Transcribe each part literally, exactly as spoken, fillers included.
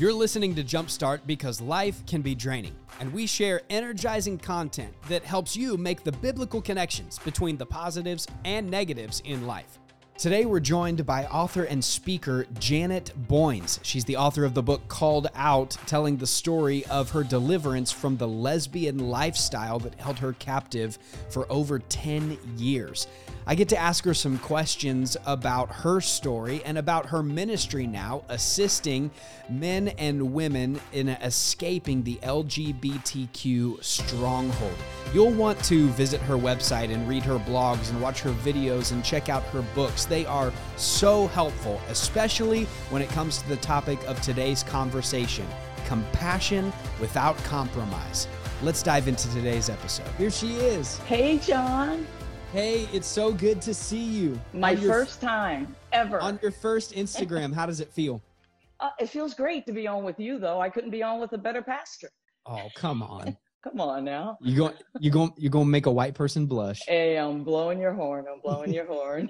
You're listening to Jumpstart because life can be draining, and we share energizing content that helps you make the biblical connections between the positives and negatives in life. Today, we're joined by author and speaker Janet Boynes. She's the author of the book Called Out, telling the story of her deliverance from the lesbian lifestyle that held her captive for over ten years. I get to ask her some questions about her story and about her ministry now, assisting men and women in escaping the L G B T Q stronghold. You'll want to visit her website and read her blogs and watch her videos and check out her books. They are so helpful, especially when it comes to the topic of today's conversation, compassion without compromise. Let's dive into today's episode. Here she is. Hey, John. Hey, it's so good to see you. My first time ever. On your first Instagram, how does it feel? Uh, it feels great to be on with you, though. I couldn't be on with a better pastor. Oh, come on. Come on now. You go, you go, you're going to make a white person blush. Hey, I'm blowing your horn. I'm blowing your horn.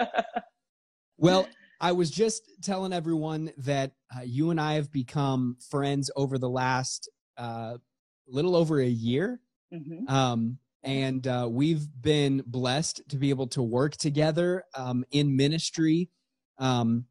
Well, I was just telling everyone that uh, you and I have become friends over the last uh, little over a year. Mm-hmm. Um, and uh, we've been blessed to be able to work together um, in ministry. Um,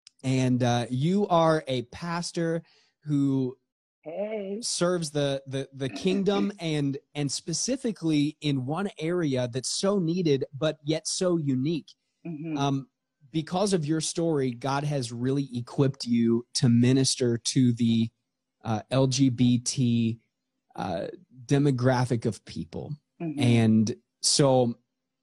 and uh, you are a pastor who Hey. serves the, the, the kingdom and, and specifically in one area that's so needed, but yet so unique. Mm-hmm. Um, because of your story, God has really equipped you to minister to the uh, L G B T uh, demographic of people. Mm-hmm. And so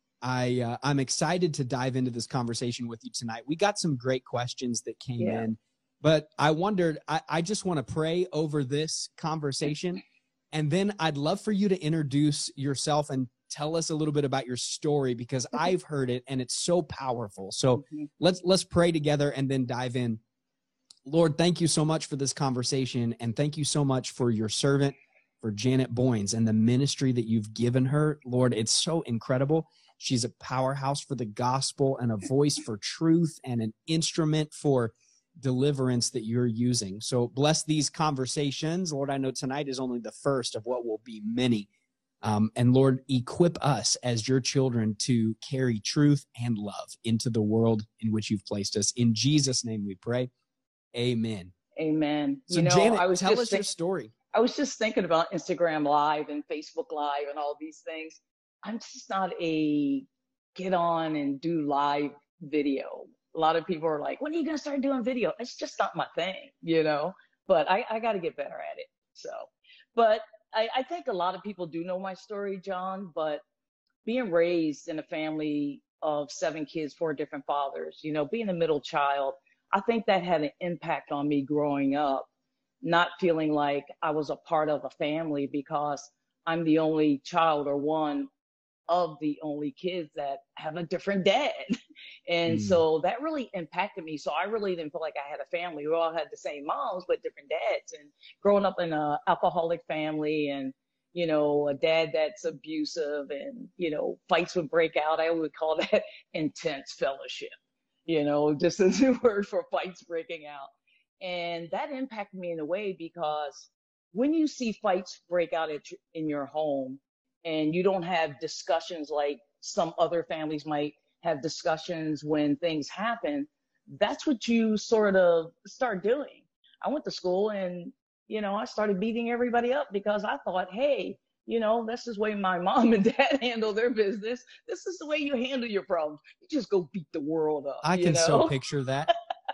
I, uh, I'm excited to dive into this conversation with you tonight. We got some great questions that came Yeah. in. But I wondered, I, I just want to pray over this conversation. And then I'd love for you to introduce yourself and tell us a little bit about your story, because I've heard it and it's so powerful. So Mm-hmm. let's let's pray together and then dive in. Lord, thank you so much for this conversation. And thank you so much for your servant, for Janet Boynes, and the ministry that you've given her. Lord, it's so incredible. She's a powerhouse for the gospel and a voice for truth and an instrument for deliverance that you're using. So bless these conversations. Lord, I know tonight is only the first of what will be many. Um, and Lord, equip us as your children to carry truth and love into the world in which you've placed us. In Jesus' name we pray. Amen. Amen. So you know, Janet, I was tell just us your think- story. I was just thinking about Instagram Live and Facebook Live and all these things. I'm just not a get on and do live video. A lot of people are like, when are you going to start doing video? It's just not my thing, you know, but I, I got to get better at it. So, but I, I think a lot of people do know my story, John, but being raised in a family of seven kids, four different fathers, you know, being a middle child, I think that had an impact on me growing up, not feeling like I was a part of a family because I'm the only child or one of the only kids that have a different dad. And Mm. so that really impacted me. So I really didn't feel like I had a family. We all had the same moms, but different dads. And growing up in an alcoholic family and, you know, a dad that's abusive and, you know, fights would break out. I would call that intense fellowship, you know, just as a word for fights breaking out. And that impacted me in a way because when you see fights break out at, in your home, and you don't have discussions like some other families might have discussions when things happen, that's what you sort of start doing. I went to school and, you know, I started beating everybody up because I thought, hey, you know, this is the way my mom and dad handle their business. This is the way you handle your problems. You just go beat the world up. I you can know? so picture that.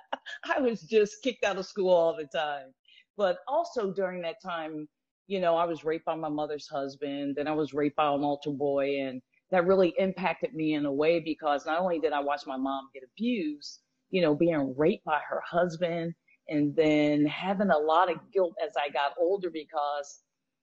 I was just kicked out of school all the time. But also during that time, you know, I was raped by my mother's husband, and I was raped by an altar boy. And that really impacted me in a way because not only did I watch my mom get abused, you know, being raped by her husband, and then having a lot of guilt as I got older because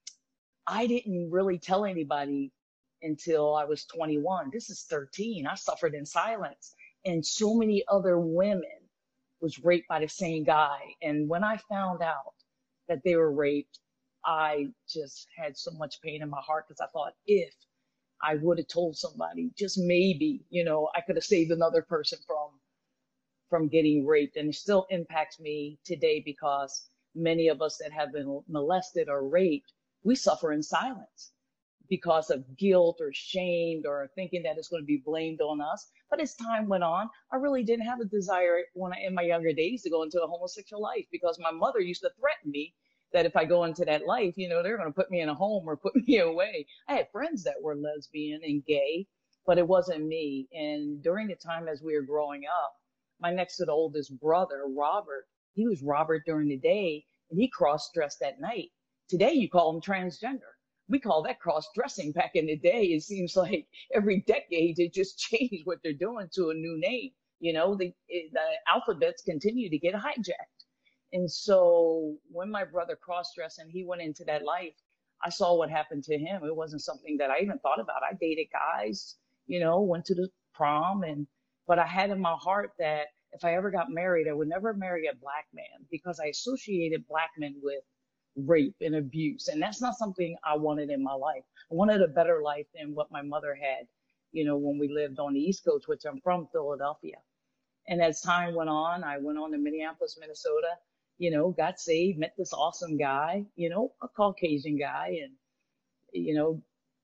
I didn't really tell anybody until I was twenty-one. This is thirteen. I suffered in silence. And so many other women was raped by the same guy. And when I found out that they were raped, I just had so much pain in my heart because I thought if I would have told somebody, just maybe, you know, I could have saved another person from from getting raped. And it still impacts me today because many of us that have been molested or raped, we suffer in silence because of guilt or shame or thinking that it's going to be blamed on us. But as time went on, I really didn't have a desire when I, in my younger days to go into a homosexual life, because my mother used to threaten me that if I go into that life, you know, they're going to put me in a home or put me away. I had friends that were lesbian and gay, but it wasn't me. And during the time as we were growing up, my next to the oldest brother, Robert, he was Robert during the day and he cross-dressed at night. Today you call him transgender. We call that cross-dressing. Back in the day, it seems like every decade they just change what they're doing to a new name. You know, the, the alphabets continue to get hijacked. And so when my brother cross-dressed and he went into that life, I saw what happened to him. It wasn't something that I even thought about. I dated guys, you know, went to the prom, and but I had in my heart that if I ever got married, I would never marry a black man, because I associated black men with rape and abuse. And that's not something I wanted in my life. I wanted a better life than what my mother had, you know, when we lived on the East Coast, which I'm from Philadelphia. And as time went on, I went on to Minneapolis, Minnesota, you know, got saved, met this awesome guy, you know, a Caucasian guy. And, you know,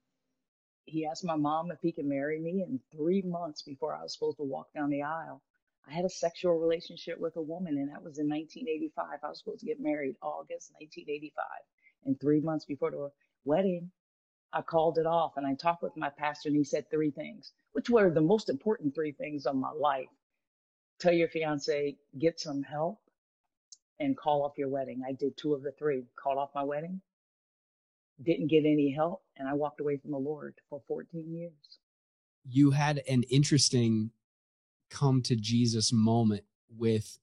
he asked my mom if he could marry me. And three months before I was supposed to walk down the aisle, I had a sexual relationship with a woman, and that was in nineteen eighty-five. I was supposed to get married August nineteen eighty-five. And three months before the wedding, I called it off. And I talked with my pastor, and he said three things, which were the most important three things of my life. Tell your fiance, get some help, and call off your wedding. I did two of the three. Called off my wedding, didn't get any help, and I walked away from the Lord for fourteen years. You had an interesting come to Jesus moment with,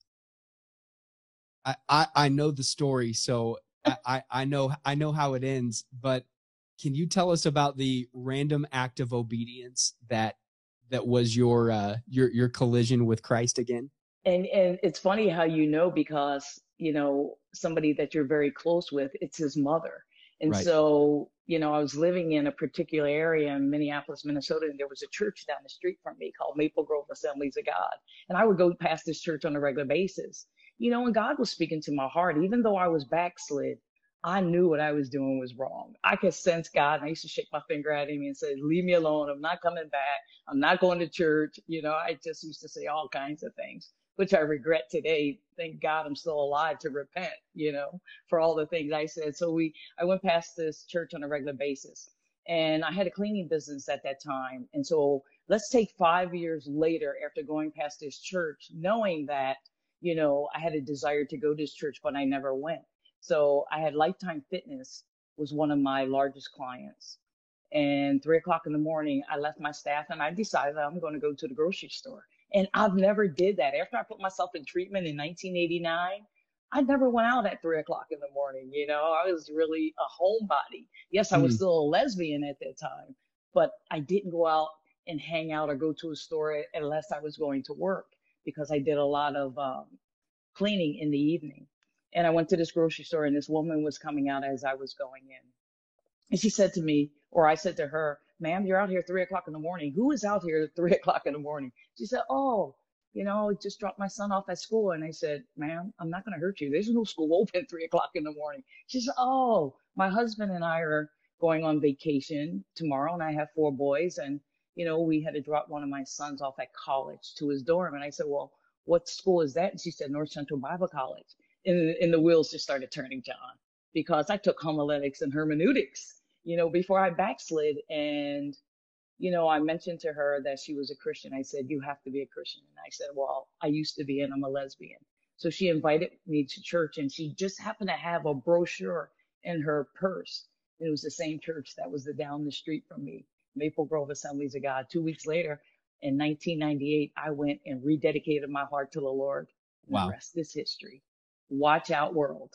I, I, I know the story, so I, I know I know how it ends, but can you tell us about the random act of obedience that that was your uh, your your collision with Christ again? And and it's funny how you know, because you know somebody that you're very close with, it's his mother. And Right. So, you know, I was living in a particular area in Minneapolis, Minnesota, and there was a church down the street from me called Maple Grove Assemblies of God. And I would go past this church on a regular basis, you know, and God was speaking to my heart. Even though I was backslid, I knew what I was doing was wrong. I could sense God. And I used to shake my finger at him and say, leave me alone. I'm not coming back. I'm not going to church. You know, I just used to say all kinds of things, which I regret today. Thank God I'm still alive to repent, you know, for all the things I said. So we, I went past this church on a regular basis, and I had a cleaning business at that time. And so let's take five years later, after going past this church, knowing that, you know, I had a desire to go to this church, but I never went. So I had Lifetime Fitness was one of my largest clients. And three o'clock in the morning, I left my staff and I decided I'm going to go to the grocery store. And I've never did that. After I put myself in treatment in nineteen eighty-nine, I never went out at three o'clock in the morning. You know, I was really a homebody. Yes, I was Mm. still a lesbian at that time, but I didn't go out and hang out or go to a store unless I was going to work, because I did a lot of um, cleaning in the evening. And I went to this grocery store, and this woman was coming out as I was going in. And she said to me, or I said to her, ma'am, you're out here three o'clock in the morning. Who is out here at three o'clock in the morning? She said, oh, you know, I just dropped my son off at school. And I said, ma'am, I'm not going to hurt you. There's no school open at three o'clock in the morning. She said, oh, my husband and I are going on vacation tomorrow, and I have four boys. And, you know, we had to drop one of my sons off at college to his dorm. And I said, well, what school is that? And she said, North Central Bible College. And, and the wheels just started turning, John, because I took homiletics and hermeneutics, you know, before I backslid. And, you know, I mentioned to her that she was a Christian. I said, you have to be a Christian. And I said, well, I used to be, and I'm a lesbian. So she invited me to church, and she just happened to have a brochure in her purse. It was the same church that was the down the street from me, Maple Grove Assemblies of God. Two weeks later, in nineteen ninety-eight, I went and rededicated my heart to the Lord. And Wow. the rest is history. Watch out, world.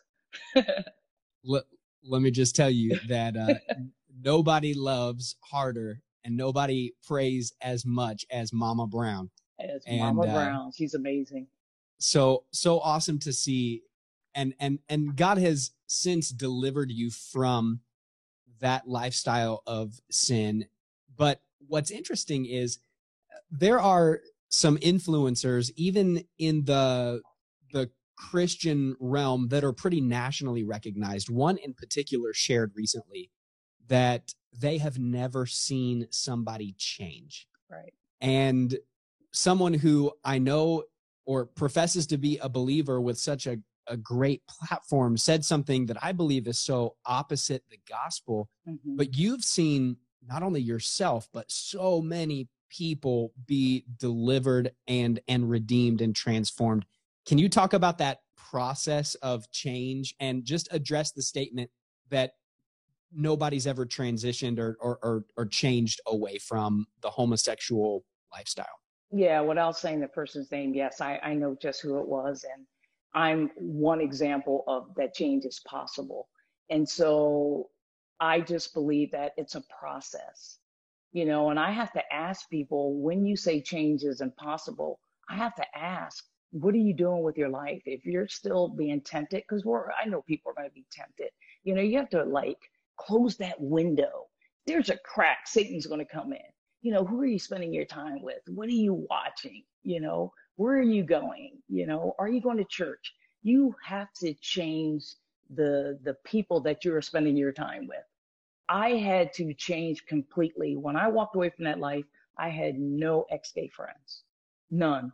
let, let me just tell you that uh, nobody loves harder and nobody prays as much as Mama Brown. As and, Mama uh, Brown. She's amazing. So, so awesome to see. And, and, and God has since delivered you from that lifestyle of sin. But what's interesting is there are some influencers, even in the, the Christian realm that are pretty nationally recognized. One in particular shared recently that they have never seen somebody change. Right. And someone who I know or professes to be a believer with such a, a great platform said something that I believe is so opposite the gospel. Mm-hmm. But you've seen not only yourself, but so many people be delivered and and redeemed and transformed. Can you talk about that process of change and just address the statement that nobody's ever transitioned or or or, or changed away from the homosexual lifestyle? Yeah, without saying the person's name, yes, I, I know just who it was. And I'm one example of that change is possible. And so I just believe that it's a process, you know, and I have to ask people, when you say change is impossible, I have to ask, what are you doing with your life? If you're still being tempted, because we're, I know people are going to be tempted, you know, you have to like close that window. There's a crack, Satan's going to come in. You know, who are you spending your time with? What are you watching? You know, where are you going? You know, are you going to church? You have to change the the people that you're spending your time with. I had to change completely. When I walked away from that life, I had no ex-gay friends, none.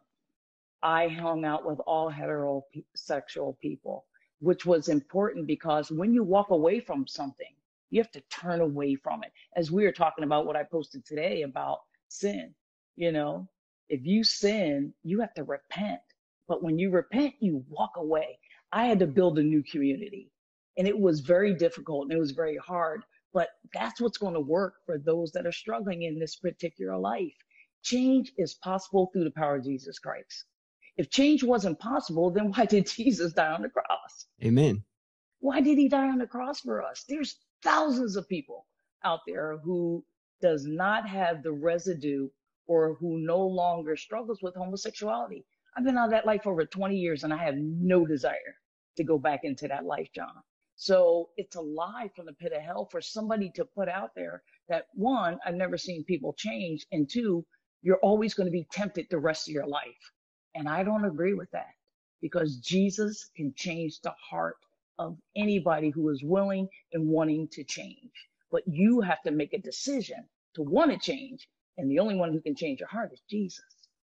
I hung out with all heterosexual people, which was important because when you walk away from something, you have to turn away from it. As we were talking about what I posted today about sin, you know, if you sin, you have to repent. But when you repent, you walk away. I had to build a new community, and it was very difficult and it was very hard. But that's what's going to work for those that are struggling in this particular life. Change is possible through the power of Jesus Christ. If change wasn't possible, then why did Jesus die on the cross? Amen. Why did he die on the cross for us? There's thousands of people out there who does not have the residue or who no longer struggles with homosexuality. I've been out of that life for over twenty years and I have no desire to go back into that life, John. So it's a lie from the pit of hell for somebody to put out there that, one, I've never seen people change, and two, you're always going to be tempted the rest of your life. And I don't agree with that, because Jesus can change the heart of anybody who is willing and wanting to change. But you have to make a decision to want to change. And the only one who can change your heart is Jesus.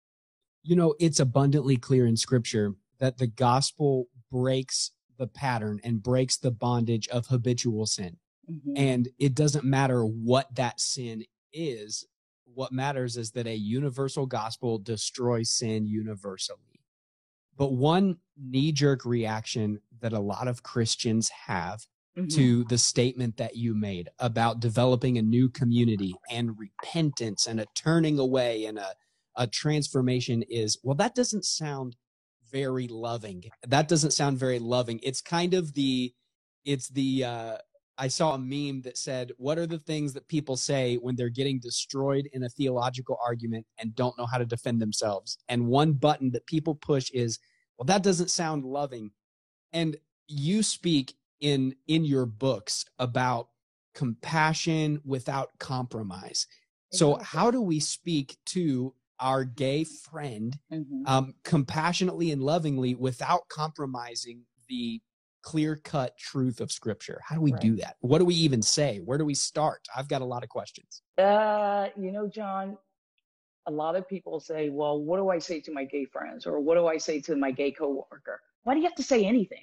You know, it's abundantly clear in scripture that the gospel breaks the pattern and breaks the bondage of habitual sin. Mm-hmm. And it doesn't matter what that sin is. What matters is that a universal gospel destroys sin universally. But one knee-jerk reaction that a lot of Christians have mm-hmm. to the statement that you made about developing a new community and repentance and a turning away and a, a transformation is, well, that doesn't sound very loving. That doesn't sound very loving. It's kind of the, it's the, uh, I saw a meme that said, what are the things that people say when they're getting destroyed in a theological argument and don't know how to defend themselves? And one button that people push is, well, that doesn't sound loving. And you speak in, in your books about compassion without compromise. So how do we speak to our gay friend mm-hmm. um, compassionately and lovingly without compromising the clear-cut truth of Scripture? How do we right. do that? What do we even say? Where do we start? I've got a lot of questions. Uh, you know, John, a lot of people say, well, what do I say to my gay friends? Or what do I say to my gay coworker? Why do you have to say anything?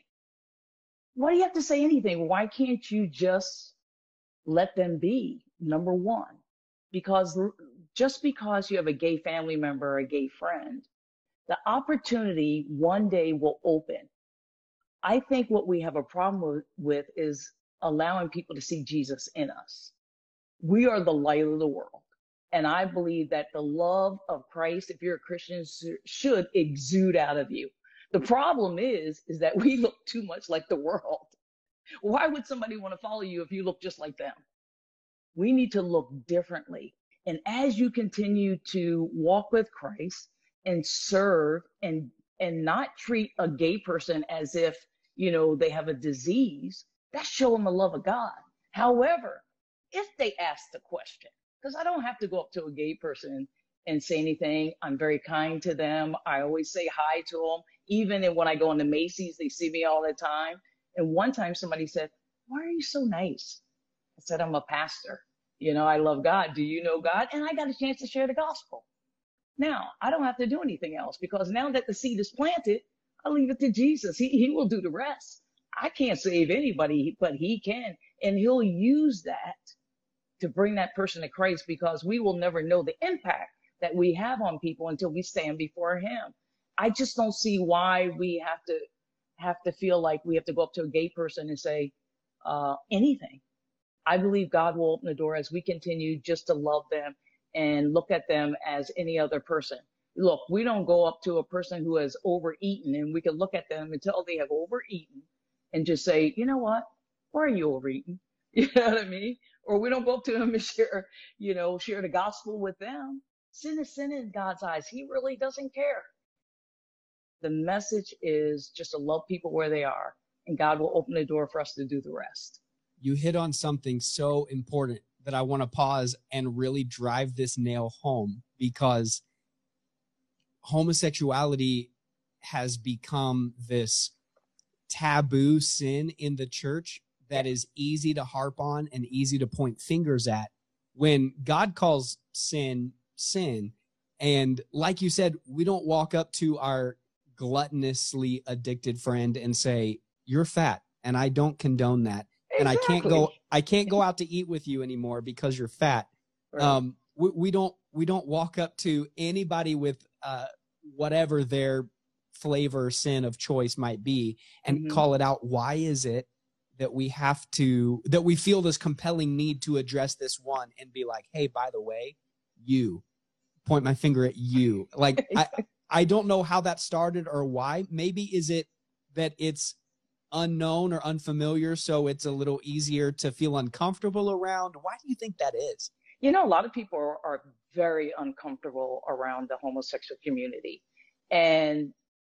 Why do you have to say anything? Why can't you just let them be, number one? Because just because you have a gay family member or a gay friend, the opportunity one day will open. I think what we have a problem with is allowing people to see Jesus in us. We are the light of the world. And I believe that the love of Christ, if you're a Christian, should exude out of you. The problem is, is that we look too much like the world. Why would somebody want to follow you if you look just like them? We need to look differently. And as you continue to walk with Christ and serve and and not treat a gay person as if, you know, they have a disease, that's showing the love of God. However, if they ask the question, because I don't have to go up to a gay person and say anything, I'm very kind to them. I always say hi to them. Even in, when I go into Macy's, they see me all the time. And one time somebody said, why are you so nice? I said, I'm a pastor. You know, I love God. Do you know God? And I got a chance to share the gospel. Now, I don't have to do anything else, because now that the seed is planted, I leave it to Jesus. He, he will do the rest. I can't save anybody, but he can. And he'll use that to bring that person to Christ, because we will never know the impact that we have on people until we stand before him. I just don't see why we have to have to feel like we have to go up to a gay person and say uh, anything. I believe God will open the door as we continue just to love them and look at them as any other person. Look, we don't go up to a person who has overeaten and we can look at them until they have overeaten and just say, you know what? Why are you overeating? You know what I mean? Or we don't go up to them and share, you know, share the gospel with them. Sin is sin in God's eyes. He really doesn't care. The message is just to love people where they are, and God will open the door for us to do the rest. You hit on something so important that I want to pause and really drive this nail home, because homosexuality has become this taboo sin in the church that is easy to harp on and easy to point fingers at, when God calls sin sin. And like you said, we don't walk up to our gluttonously addicted friend and say, you're fat, and I don't condone that. Exactly. And I can't go, I can't go out to eat with you anymore because you're fat. Right. Um, we, we don't, we don't walk up to anybody with uh, whatever their flavor sin of choice might be and mm-hmm. call it out. Why is it that we have to, that we feel this compelling need to address this one and be like, hey, by the way, you point my finger at you. Like, I, I don't know how that started or why. Maybe is it that it's unknown or unfamiliar, so it's a little easier to feel uncomfortable around? Why do you think that is? You know, a lot of people are, are very uncomfortable around the homosexual community, and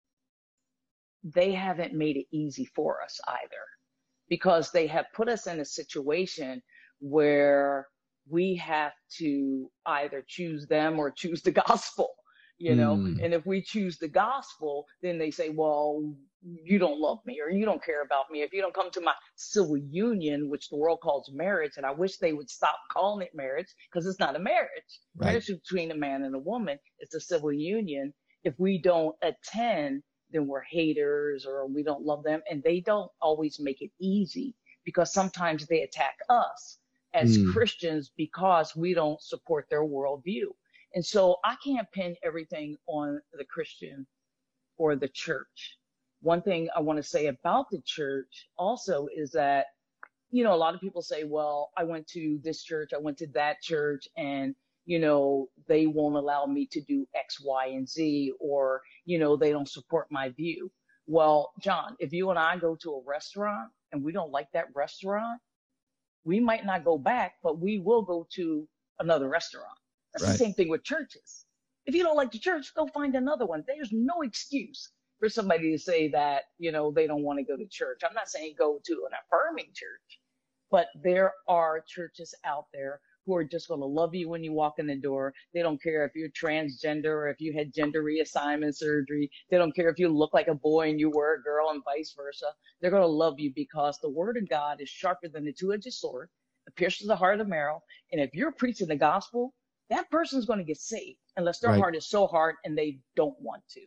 they haven't made it easy for us either, because they have put us in a situation where we have to either choose them or choose the gospel, you know, mm. and if we choose the gospel, then they say, well, you don't love me, or you don't care about me if you don't come to my civil union, which the world calls marriage. And I wish they would stop calling it marriage, because it's not a marriage. Right. Marriage is between a man and a woman. It's a civil union. If we don't attend, then we're haters, or we don't love them. And they don't always make it easy, because sometimes they attack us as mm. Christians because we don't support their worldview. And so I can't pin everything on the Christian or the church. One thing I want to say about the church also is that, you know, a lot of people say, well, I went to this church, I went to that church, and, you know, they won't allow me to do X, Y, and Z, or, you know, they don't support my view. Well, John, if you and I go to a restaurant and we don't like that restaurant, we might not go back, but we will go to another restaurant. That's right. The same thing with churches. If you don't like the church, go find another one. There's no excuse for somebody to say that, you know, they don't want to go to church. I'm not saying go to an affirming church, but there are churches out there who are just going to love you when you walk in the door. They don't care if you're transgender or if you had gender reassignment surgery. They don't care if you look like a boy and you were a girl, and vice versa. They're going to love you because the word of God is sharper than the two-edged sword. It pierces the heart of marrow. And if you're preaching the gospel, that person's going to get saved unless their right. heart is so hard and they don't want to.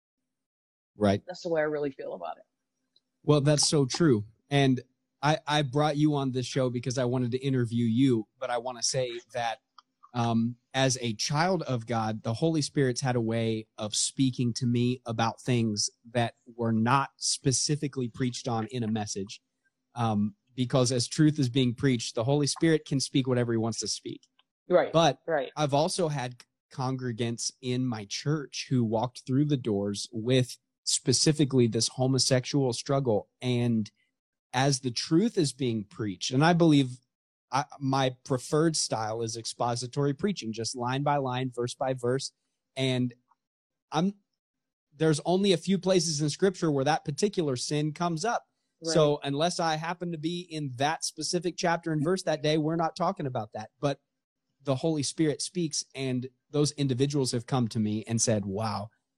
Right. That's the way I really feel about it. Well, that's so true. And I, I brought you on this show because I wanted to interview you, but I want to say that um, as a child of God, the Holy Spirit's had a way of speaking to me about things that were not specifically preached on in a message. Um, because as truth is being preached, the Holy Spirit can speak whatever he wants to speak. Right. But right. I've also had congregants in my church who walked through the doors with specifically this homosexual struggle. And as the truth is being preached, and I believe I, my preferred style is expository preaching, just line by line, verse by verse. And I'm there's only a few places in scripture where that particular sin comes up. Right. So unless I happen to be in that specific chapter and verse that day, we're not talking about that. But the Holy Spirit speaks, and those individuals have come to me and said, wow,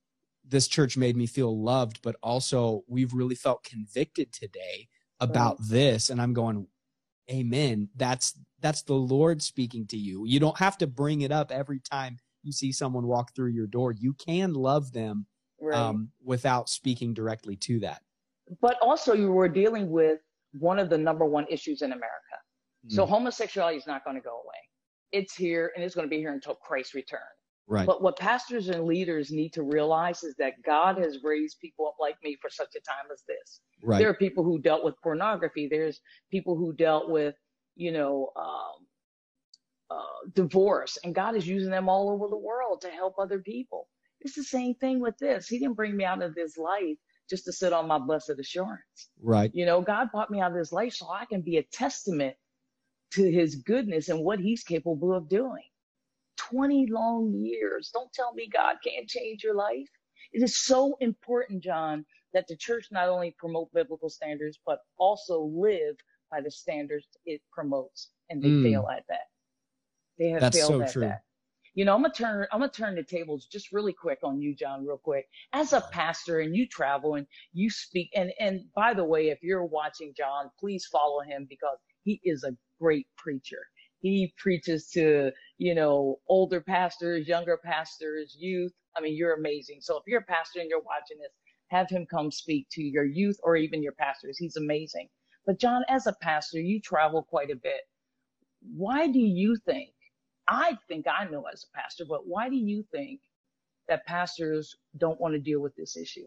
this church made me feel loved, but also we've really felt convicted today about Right. this. And I'm going, amen. That's, that's the Lord speaking to you. You don't have to bring it up every time you see someone walk through your door. You can love them Right. um, without speaking directly to that. But also you were dealing with one of the number one issues in America. Mm. So homosexuality is not going to go away. It's here and it's going to be here until Christ returns. Right. But what pastors and leaders need to realize is that God has raised people up like me for such a time as this. Right. There are people who dealt with pornography. There's people who dealt with, you know, um, uh, divorce, and God is using them all over the world to help other people. It's the same thing with this. He didn't bring me out of this life just to sit on my blessed assurance. Right. You know, God brought me out of this life so I can be a testament to his goodness and what he's capable of doing. twenty long years. Don't tell me God can't change your life. It is so important, John, that the church not only promote biblical standards, but also live by the standards it promotes. And they mm. fail at that. They have That's failed so at true. that. You know, I'm gonna turn, I'm gonna turn the tables just really quick on you, John, real quick. As a pastor and you travel and you speak, and, and by the way, if you're watching John, please follow him because he is a great preacher. He preaches to, you know, older pastors, younger pastors, youth. I mean, you're amazing. So if you're a pastor and you're watching this, have him come speak to your youth or even your pastors. He's amazing. But John, as a pastor, you travel quite a bit. Why do you think, I think I know as a pastor, but why do you think that pastors don't want to deal with this issue?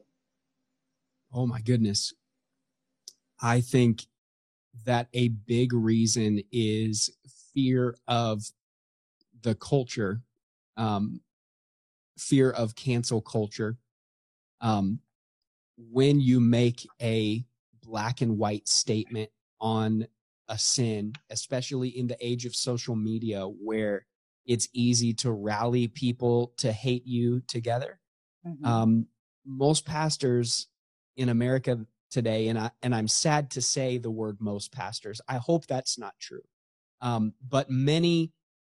Oh my goodness. I think that a big reason is fear of the culture, um, fear of cancel culture. Um, when you make a black and white statement on a sin, especially in the age of social media, where it's easy to rally people to hate you together. Mm-hmm. Um, most pastors in America today, and I and I'm sad to say the word most pastors. I hope that's not true. Um, but many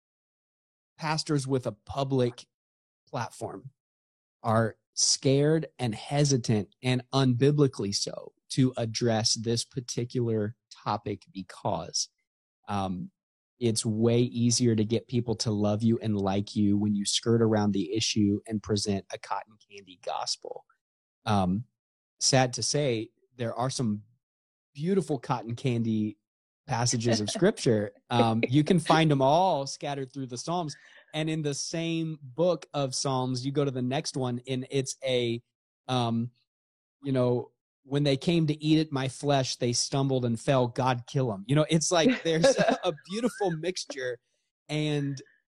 pastors with a public platform are scared and hesitant, and unbiblically so, to address this particular topic because um, it's way easier to get people to love you and like you when you skirt around the issue and present a cotton candy gospel. Um, sad to say, there are some beautiful cotton candy passages of scripture. Um, you can find them all scattered through the Psalms. And in the same book of Psalms, you go to the next one and it's a, um, you know, when they came to eat it, my flesh, they stumbled and fell, God kill them. You know, it's like there's a beautiful mixture. And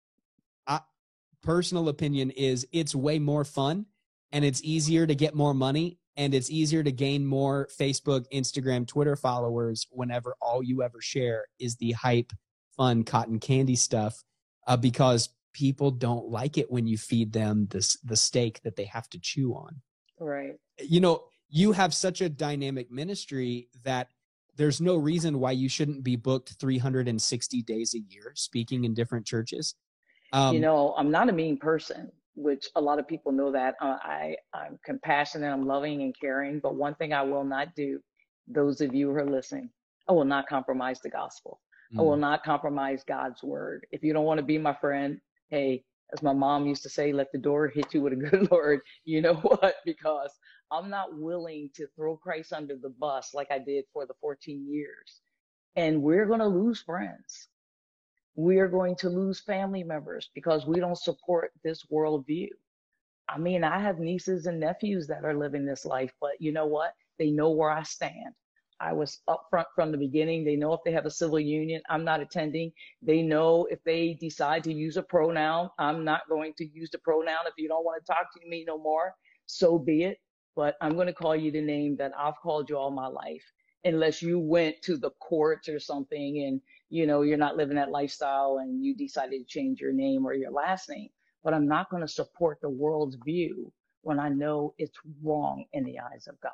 I, personal opinion is it's way more fun and it's easier to get more money. And it's easier to gain more Facebook, Instagram, Twitter followers whenever all you ever share is the hype, fun, cotton candy stuff, uh, because people don't like it when you feed them this, the steak that they have to chew on. Right. You know, you have such a dynamic ministry that there's no reason why you shouldn't be booked three hundred sixty days a year speaking in different churches. Um, you know, I'm not a mean person, which a lot of people know that. Uh, I, I'm compassionate, I'm loving and caring, but one thing I will not do, those of you who are listening, I will not compromise the gospel. Mm. I will not compromise God's word. If you don't want to be my friend, hey, as my mom used to say, let the door hit you with a good word. You know what? Because I'm not willing to throw Christ under the bus like I did for the fourteen years. And we're going to lose friends. We are going to lose family members because we don't support this worldview. I mean, I have nieces and nephews that are living this life, but you know what? They know where I stand. I was upfront from the beginning. They know if they have a civil union, I'm not attending. They know if they decide to use a pronoun, I'm not going to use the pronoun. If you don't want to talk to me no more, so be it. But I'm going to call you the name that I've called you all my life, unless you went to the courts or something and, you know, you're not living that lifestyle and you decided to change your name or your last name. But I'm not going to support the world's view when I know it's wrong in the eyes of God.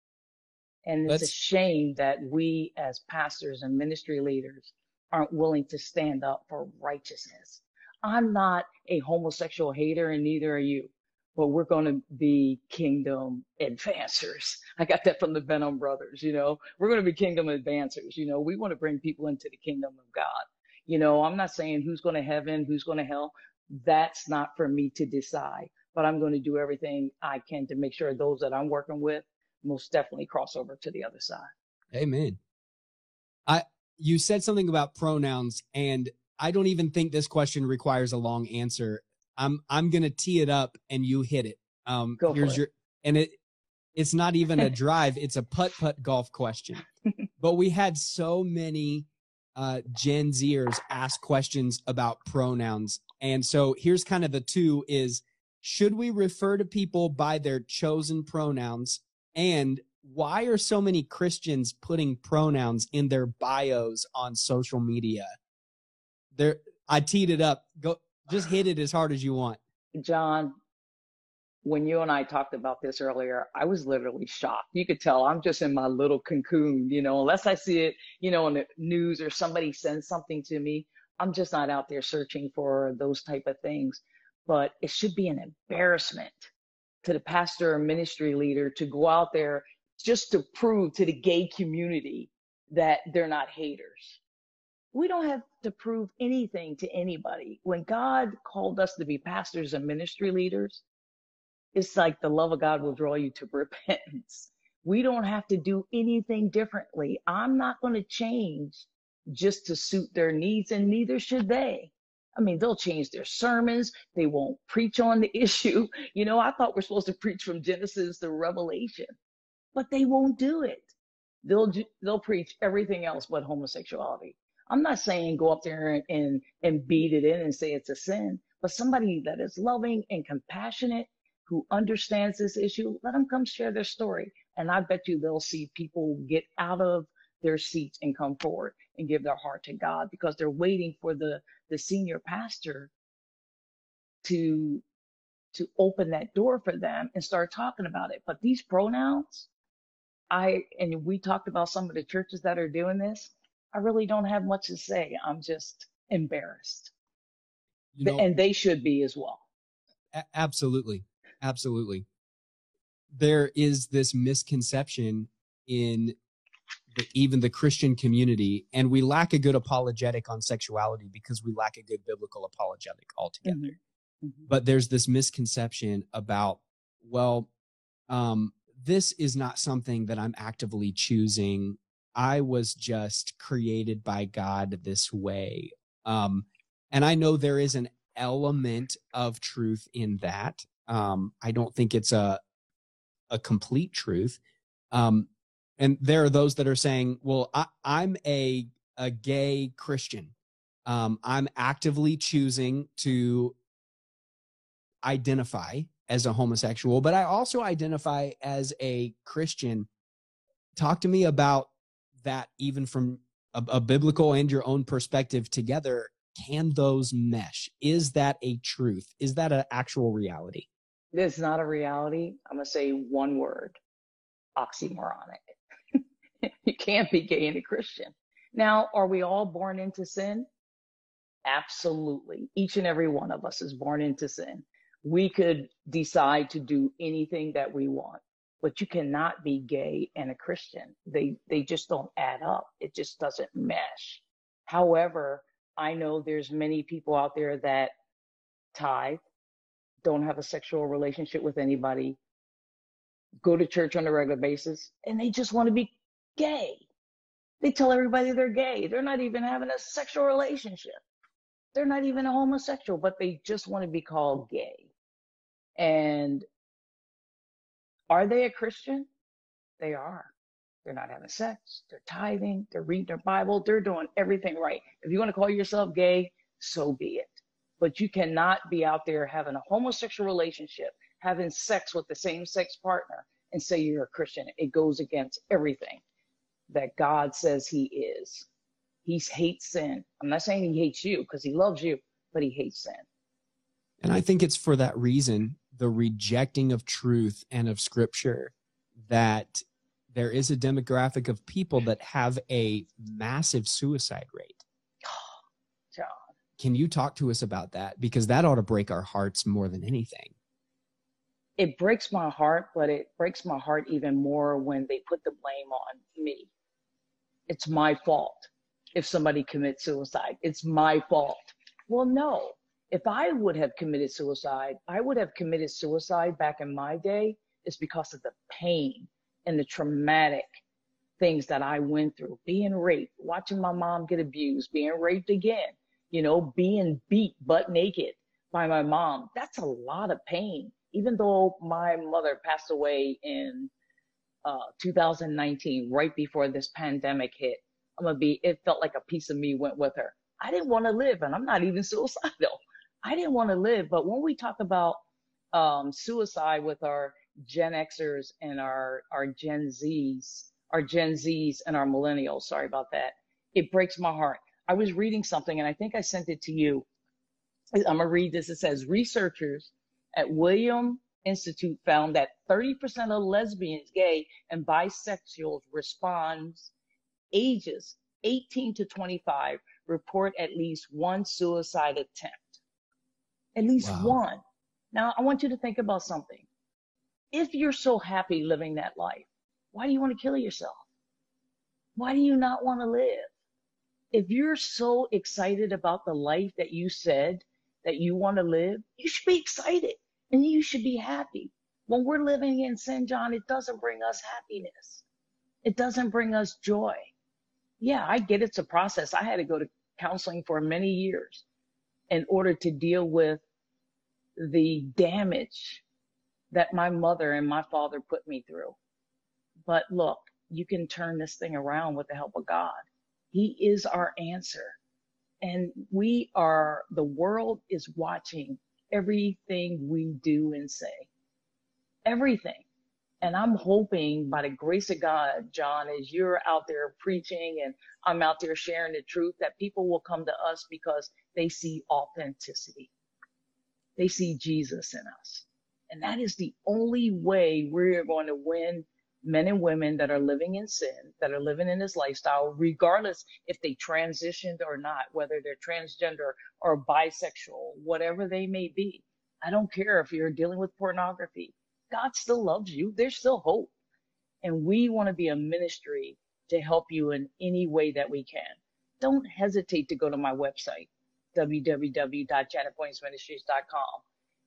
And it's That's... a shame that we as pastors and ministry leaders aren't willing to stand up for righteousness. I'm not a homosexual hater and neither are you. but we're going to be kingdom advancers. I got that from the Venom brothers. You know, we're going to be kingdom advancers. You know, we want to bring people into the kingdom of God. You know, I'm not saying who's going to heaven, who's going to hell. That's not for me to decide, but I'm going to do everything I can to make sure those that I'm working with most definitely cross over to the other side. Amen. I, you said something about pronouns, and I don't even think this question requires a long answer. I'm, I'm going to tee it up and you hit it. Um, Go here's for it. your, and it, it's not even a drive. It's a putt-putt golf question, but we had so many uh, Gen Zers ask questions about pronouns. And so here's kind of the two is, should we refer to people by their chosen pronouns? And why are so many Christians putting pronouns in their bios on social media? There, I teed it up. Go, just hit it as hard as you want. John, when you and I talked about this earlier, I was literally shocked. You could tell I'm just in my little cocoon, you know, unless I see it, you know, on the news or somebody sends something to me. I'm just not out there searching for those type of things. But it should be an embarrassment to the pastor or ministry leader to go out there just to prove to the gay community that they're not haters. We don't have to prove anything to anybody. When God called us to be pastors and ministry leaders, it's like the love of God will draw you to repentance. We don't have to do anything differently. I'm not going to change just to suit their needs, and neither should they. I mean, they'll change their sermons. They won't preach on the issue. You know, I thought we're supposed to preach from Genesis to Revelation, but they won't do it. They'll do, they'll preach everything else but homosexuality. I'm not saying go up there and, and, and beat it in and say it's a sin, but somebody that is loving and compassionate, who understands this issue, let them come share their story. And I bet you they'll see people get out of their seats and come forward and give their heart to God, because they're waiting for the, the senior pastor to, to open that door for them and start talking about it. But these pronouns, I, and we talked about some of the churches that are doing this. I really don't have much to say. I'm just embarrassed. You know, and they should be as well. A- absolutely. Absolutely. There is this misconception in the, even the Christian community, and we lack a good apologetic on sexuality because we lack a good biblical apologetic altogether. Mm-hmm. Mm-hmm. But there's this misconception about, well, um, this is not something that I'm actively choosing. I was just created by God this way. Um, and I know there is an element of truth in that. Um, I don't think it's a a complete truth. Um, and there are those that are saying, well, I, I'm a, a gay Christian. Um, I'm actively choosing to identify as a homosexual, but I also identify as a Christian. Talk to me about that, even from a, a biblical and your own perspective together. Can those mesh? Is that a truth? Is that an actual reality? It's not a reality. I'm going to say one word: oxymoronic. You can't be gay and a Christian. Now, are we all born into sin? Absolutely. Each and every one of us is born into sin. We could decide to do anything that we want, but you cannot be gay and a Christian. They, they just don't add up. It just doesn't mesh. However, I know there's many people out there that tithe, don't have a sexual relationship with anybody, go to church on a regular basis, and they just want to be gay. They tell everybody they're gay. They're not even having a sexual relationship. They're not even a homosexual, but they just want to be called gay. And are they a Christian? They are. They're not having sex. They're tithing. They're reading their Bible. They're doing everything right. If you want to call yourself gay, so be it. But you cannot be out there having a homosexual relationship, having sex with the same sex partner, and say you're a Christian. It goes against everything that God says he is. He hates sin. I'm not saying he hates you, because he loves you, but he hates sin. And I think it's for that reason, the rejecting of truth and of scripture, that there is a demographic of people that have a massive suicide rate. John. Can you talk to us about that? Because that ought to break our hearts more than anything. it breaks my heart, but it breaks my heart even more when they put the blame on me. It's my fault if somebody commits suicide. It's my fault. Well, no. If I would have committed suicide, I would have committed suicide back in my day. It's because of the pain and the traumatic things that I went through. Being raped, watching my mom get abused, being raped again, you know, being beat butt naked by my mom. That's a lot of pain. Even though my mother passed away in uh, two thousand nineteen, right before this pandemic hit, I'm gonna be, it felt like a piece of me went with her. I didn't want to live, and I'm not even suicidal. I didn't want to live. But when we talk about um, suicide with our Gen Xers and our, our Gen Zs, our Gen Zs and our millennials, sorry about that, it breaks my heart. I was reading something, and I think I sent it to you. I'm going to read this. It says, researchers at William Institute found that thirty percent of lesbians, gay, and bisexuals responds ages eighteen to twenty-five report at least one suicide attempt. At least Wow. one. Now, I want you to think about something. If you're so happy living that life, why do you want to kill yourself? Why do you not want to live? If you're so excited about the life that you said that you want to live, you should be excited and you should be happy. When we're living in sin, John, it doesn't bring us happiness. It doesn't bring us joy. Yeah, I get it's a process. I had to go to counseling for many years in order to deal with the damage that my mother and my father put me through. But look, you can turn this thing around with the help of God. He is our answer. And we are, the world is watching everything we do and say. Everything. And I'm hoping by the grace of God, John, as you're out there preaching and I'm out there sharing the truth, that people will come to us because they see authenticity. They see Jesus in us. And that is the only way we're going to win men and women that are living in sin, that are living in this lifestyle, regardless if they transitioned or not, whether they're transgender or bisexual, whatever they may be. I don't care if you're dealing with pornography. God still loves you. There's still hope. And we want to be a ministry to help you in any way that we can. Don't hesitate to go to my website, w w w dot janet boynes ministries dot com,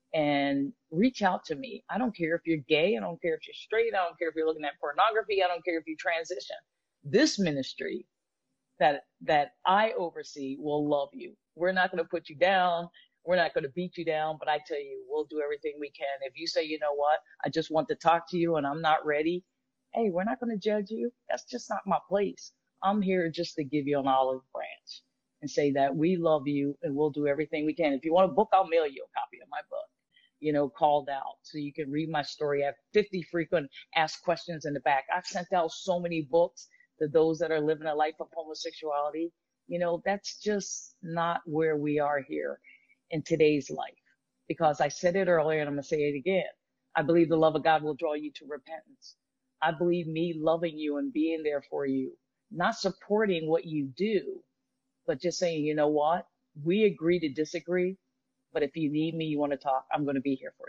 and reach out to me. I don't care if you're gay. I don't care if you're straight. I don't care if you're looking at pornography. I don't care if you transition. This ministry that that I oversee will love you. We're not going to put you down. We're not going to beat you down, but I tell you, we'll do everything we can. If you say, you know what, I just want to talk to you and I'm not ready, hey, we're not going to judge you. That's just not my place. I'm here just to give you an olive branch and say that we love you and we'll do everything we can. If you want a book, I'll mail you a copy of my book, you know, called out, so you can read my story. I have fifty frequent asked questions in the back. I've sent out so many books to those that are living a life of homosexuality. You know, that's just not where we are here in today's life. Because I said it earlier and I'm going to say it again. I believe the love of God will draw you to repentance. I believe me loving you and being there for you, not supporting what you do, but just saying, you know what, we agree to disagree, but if you need me, you want to talk, I'm going to be here for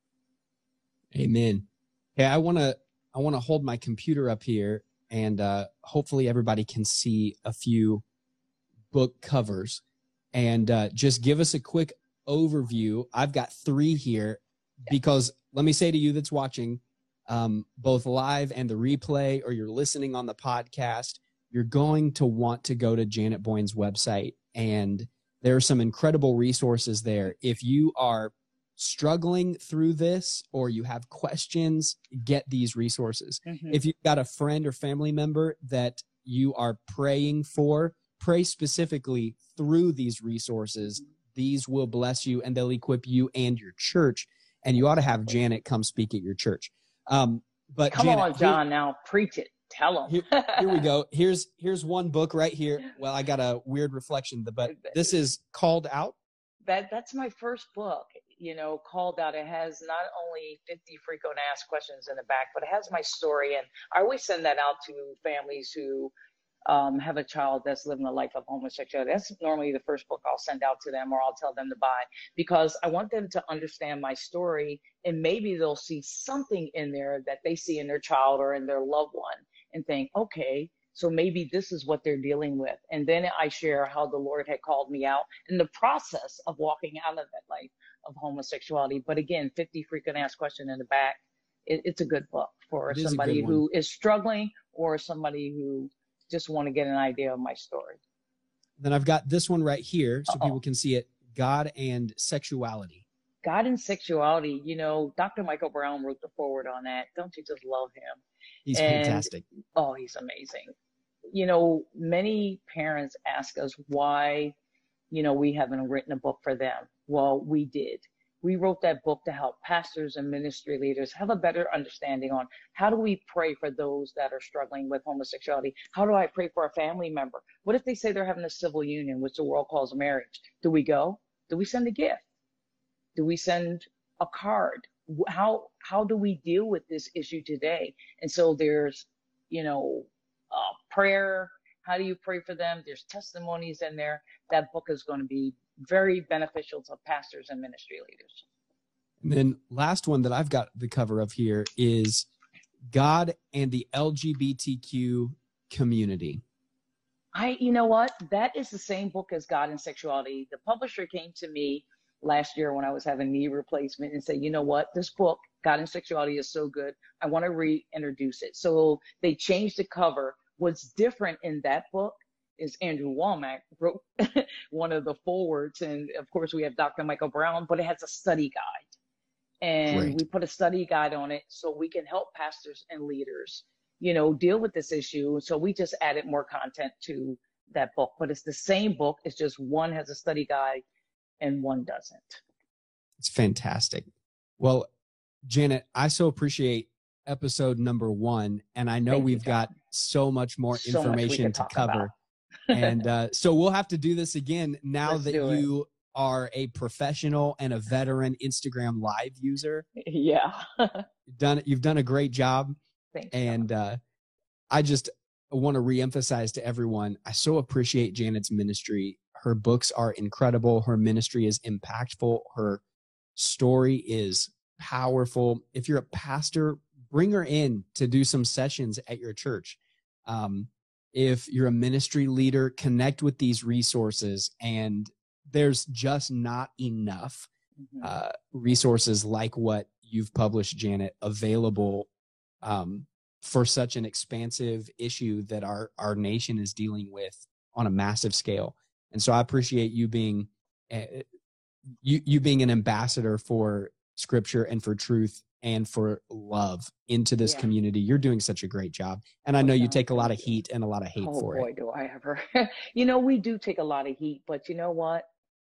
you. Amen. Hey, I want to, I want to hold my computer up here and uh, hopefully everybody can see a few book covers. And uh, just give us a quick overview. I've got three here because let me say to you that's watching um, both live and the replay, or you're listening on the podcast, you're going to want to go to Janet Boynes' website. And there are some incredible resources there. If you are struggling through this or you have questions, get these resources. Mm-hmm. If you've got a friend or family member that you are praying for, pray specifically through these resources. These will bless you and they'll equip you and your church. And you ought to have Janet come speak at your church. Um, but come Janet, on, John, here, now preach it. Tell them. here, here we go. Here's here's one book right here. Well, I got a weird reflection, but this is Called Out. That that's my first book. You know, Called Out. It has not only fifty frequent asked questions in the back, but it has my story. And I always send that out to families who um, have a child that's living a life of homosexuality. That's normally the first book I'll send out to them, or I'll tell them to buy, because I want them to understand my story, and maybe they'll see something in there that they see in their child or in their loved one and think, okay, so maybe this is what they're dealing with. And then I share how the Lord had called me out in the process of walking out of that life of homosexuality. But again, fifty frequent asked question in the back. It, it's a good book for somebody who is struggling, or somebody who just want to get an idea of my story. Then I've got this one right here so Uh-oh. people can see it. God and Sexuality. God and Sexuality. You know, Doctor Michael Brown wrote the foreword on that. Don't you just love him? He's and, fantastic. Oh, he's amazing. You know, many parents ask us why, you know, we haven't written a book for them. Well, we did. We wrote that book to help pastors and ministry leaders have a better understanding on how do we pray for those that are struggling with homosexuality? How do I pray for a family member? What if they say they're having a civil union, which the world calls marriage? Do we go? Do we send a gift? Do we send a card? How how do we deal with this issue today? And so there's, you know, uh, prayer. How do you pray for them? There's testimonies in there. That book is going to be very beneficial to pastors and ministry leaders. And then last one that I've got the cover of here is God and the L G B T Q Community. I, you know what? That is the same book as God and Sexuality. The publisher came to me last year when I was having knee replacement and said, you know what? This book, God and Sexuality, is so good. I want to reintroduce it. So they changed the cover. What's different in that book is Andrew Womack wrote one of the forwards. And of course we have Doctor Michael Brown, but it has a study guide. And Great. We put a study guide on it so we can help pastors and leaders, you know, deal with this issue. So we just added more content to that book, but it's the same book. It's just one has a study guide and one doesn't. It's fantastic. Well, Janet, I so appreciate episode number one. And I know Thank we've you, got so much more so information much to cover. and uh, so we'll have to do this again now Let's that you it. are a professional and a veteran Instagram Live user. Yeah. you've done You've done a great job. Thanks. And uh, I just want to reemphasize to everyone, I so appreciate Janet's ministry. Her books are incredible. Her ministry is impactful. Her story is powerful. If you're a pastor, bring her in to do some sessions at your church. Um, if you're a ministry leader, connect with these resources. And there's just not enough mm-hmm. uh, resources like what you've published, Janet, available um, for such an expansive issue that our, our nation is dealing with on a massive scale. And so I appreciate you being uh, you you being an ambassador for Scripture and for truth and for love into this yeah. community. You're doing such a great job. And I know you take a lot of heat and a lot of hate oh, for boy, it. do I ever. You know, we do take a lot of heat, but you know what?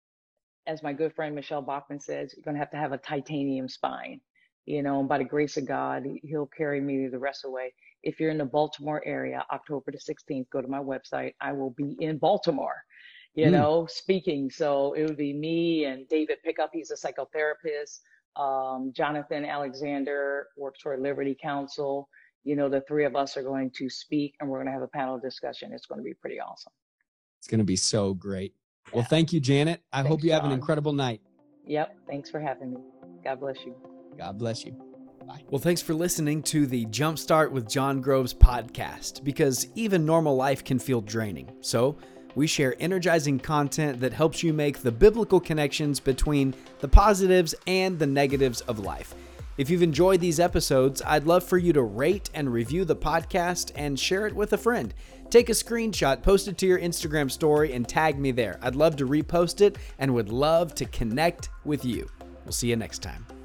As my good friend Michelle Bachman says, you're going to have to have a titanium spine. You know, by the grace of God, he'll carry me the rest of the way. If you're in the Baltimore area, October the sixteenth, go to my website. I will be in Baltimore, you mm. know, speaking. So it would be me and David Pickup. He's a psychotherapist. Um, Jonathan Alexander works for Liberty Counsel. You know, the three of us are going to speak and we're going to have a panel discussion. It's going to be pretty awesome. It's going to be so great. Well, yeah. Thank you, Janet. I Thanks, hope you have John. An incredible night. Yep. Thanks for having me. God bless you. God bless you. Bye. Well, thanks for listening to the Jumpstart with John Groves podcast, because even normal life can feel draining. So we share energizing content that helps you make the biblical connections between the positives and the negatives of life. If you've enjoyed these episodes, I'd love for you to rate and review the podcast and share it with a friend. Take a screenshot, post it to your Instagram story, and tag me there. I'd love to repost it and would love to connect with you. We'll see you next time.